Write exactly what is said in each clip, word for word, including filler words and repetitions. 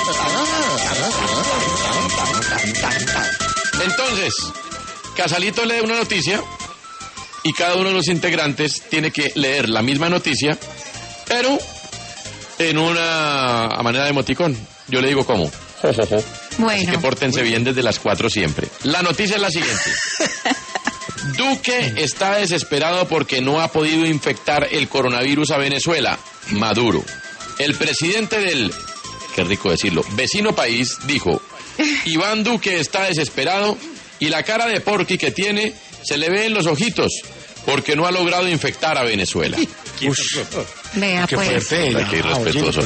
Entonces, Casalito lee una noticia y cada uno de los integrantes tiene que leer la misma noticia, pero en una a manera de emoticón. Yo le digo cómo. Bueno. Así que pórtense bien desde las cuatro siempre. La noticia es la siguiente. Duque está desesperado porque no ha podido infectar el coronavirus a Venezuela. Maduro. El presidente del, qué rico decirlo, vecino país dijo: Iván Duque está desesperado y la cara de porqui que tiene se le ve en los ojitos porque no ha logrado infectar a Venezuela. Vea, Qué pues. fuerte. Aquí irrespetuoso.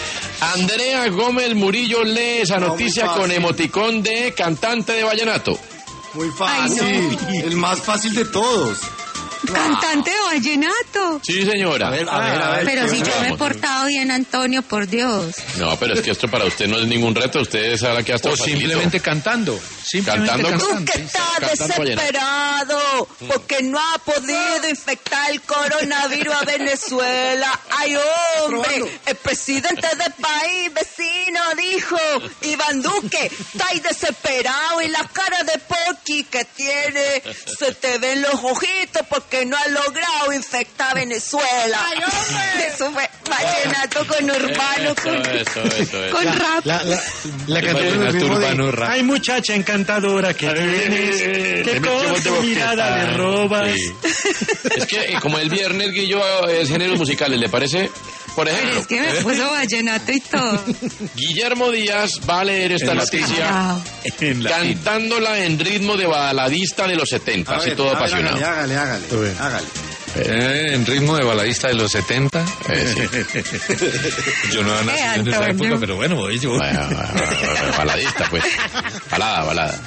Andrea Gómez Murillo lee esa No, noticia muy con fácil. emoticón de cantante de vallenato. Muy fácil. El más fácil de todos. Cantante de vallenato. Sí, señora. A ver, a ver, a ver. Pero si ¿qué yo me he vamos. portado bien, Antonio, por Dios. No, pero es que esto para usted no es ningún reto. Usted sabe que hasta O simplemente cantando. Simplemente Cantando. cantando. Tú que estás Cantando vallenato. desesperado porque no ha podido infectar el coronavirus a Venezuela. Ay, hombre, Probando. el presidente del país vecino dijo: Iván Duque, estás desesperado y la cara de Porky que tiene se te ven los ojitos porque no ha logrado infectar a Venezuela. Ay, hombre. Eso fue vallenato con urbano, Eso, con... eso, eso, eso. Con rap. La, la, la El canción vallenato es mismo de- urbano rap. Ay, muchacha encantadora que tienes, que con tu mirada le robas. Sí. Es que eh, como el viernes Guillo es géneros musicales, ¿le parece? Por Pero ejemplo, es que me puso vallenato y todo. Guillermo Díaz va a leer esta En noticia Wow. En la cantándola en ritmo de baladista de los setenta, A así ver, todo a ver, apasionado. Hágale, hágale, hágale. Hágale. Eh, en ritmo de baladista de los setenta. Eh, sí. Yo no nací Eh, en esa Antonio. época, pero bueno, voy yo. Bueno, bueno, bueno, baladista, pues. Balada, balada.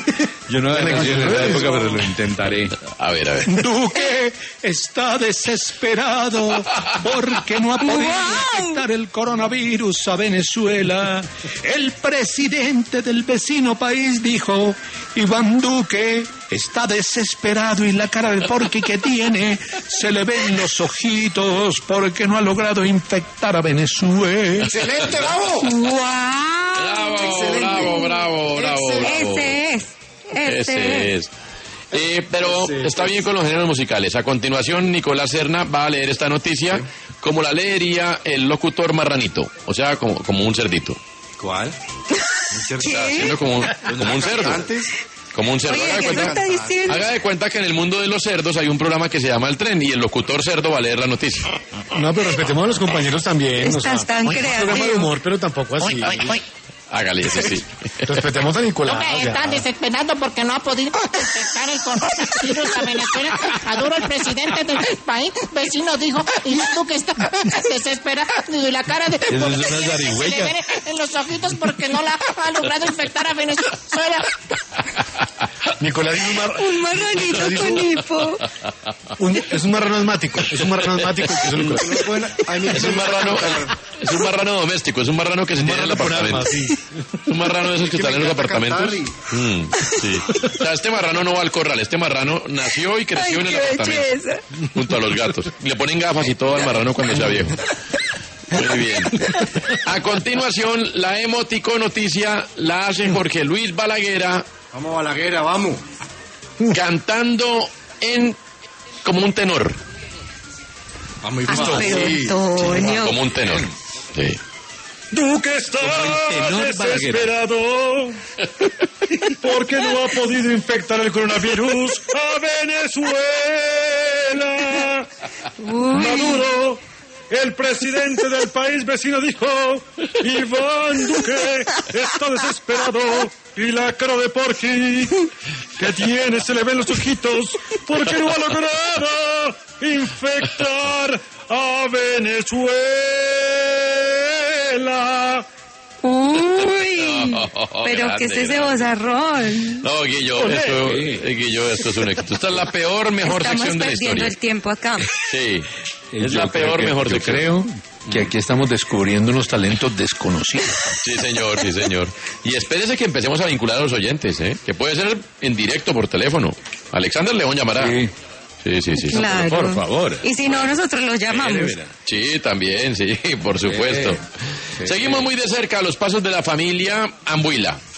Yo no nací en esa época, pero lo intentaré. A ver, a ver. Duque está desesperado porque no ha podido infectar el coronavirus a Venezuela. El presidente del vecino país dijo: Iván Duque está desesperado y la cara de porqui que tiene se le ven los ojitos porque no ha logrado infectar a Venezuela. ¡Excelente, bravo! ¡Wow! Bravo, Excelente. bravo, bravo, bravo, bravo. Ese es. Ese, Ese es. es. Eh, pero está bien con los géneros musicales. A continuación, Nicolás Serna va a leer esta noticia como la leería el locutor marranito, o sea, como, como un cerdito. ¿Cuál? Está haciendo como, un- como un cerdo. Antes. Como un cerdo. Oye, Haga de ¿qué me cuenta, está diciendo? haga de cuenta que en el mundo de los cerdos hay un programa que se llama El Tren y el locutor cerdo va a leer la noticia. No, pero respetemos a los compañeros también. Estás tan un programa de creativo. humor, pero tampoco así. Hágale, ese sí. Respetemos a Nicolás. Hombre, o sea. están desesperando porque no ha podido infectar el coronavirus a Venezuela. Maduro, el presidente del país vecino, dijo: y tú que está desesperado y la cara de... es una se le zarigüeya. ven en los ojitos porque no la ha logrado infectar a Venezuela. Nicolás es un, mar- Un marranito con hipo. un- es un marrano asmático. Es un marrano asmático. que es un Nicolás. Bueno, ay, mira, Es un marrano, es un marrano doméstico, es un marrano que se tiene en el marrano con apartamento. armas, sí. Es un marrano de esos que Que están me en los encanta apartamentos. cantar Mm, sí. O sea, este marrano no va al corral, este marrano nació y creció Ay, en el qué apartamento. belleza. Junto a los gatos. Le ponen gafas y todo al marrano cuando sea viejo. Muy bien. A continuación, la emotico noticia la hace Jorge Luis Balaguera Vamos, Balaguera, vamos. cantando en como un tenor. Vamos, muy Ay, fácil. pero Antonio. Como un tenor. Sí. Duque está tenor Balaguer. desesperado porque no ha podido infectar el coronavirus a Venezuela. Maduro, el presidente del país vecino, dijo: Iván Duque está desesperado y la cara de porqui que tiene se le ven los ojitos porque no ha logrado infectar a Venezuela. Uy, pero Grande, ¿qué es ese grande. bozarrón? No, Guillo, esto, eh, Guillo, esto es un éxito. Esta es la peor, mejor Estamos sección de la perdiendo historia. el tiempo acá. Sí, es Yo la creo peor, que- mejor yo sección. creo que aquí estamos descubriendo unos talentos desconocidos. Sí, señor, sí, señor. Y espérese que empecemos a vincular a los oyentes, ¿eh? Que puede ser en directo por teléfono. Alexander León llamará. Sí. Sí, sí, sí. sí. Claro. Por favor. Y si no, nosotros los llamamos. Sí, también, sí, por supuesto. Sí, sí. Seguimos muy de cerca los pasos de la familia Ambuila.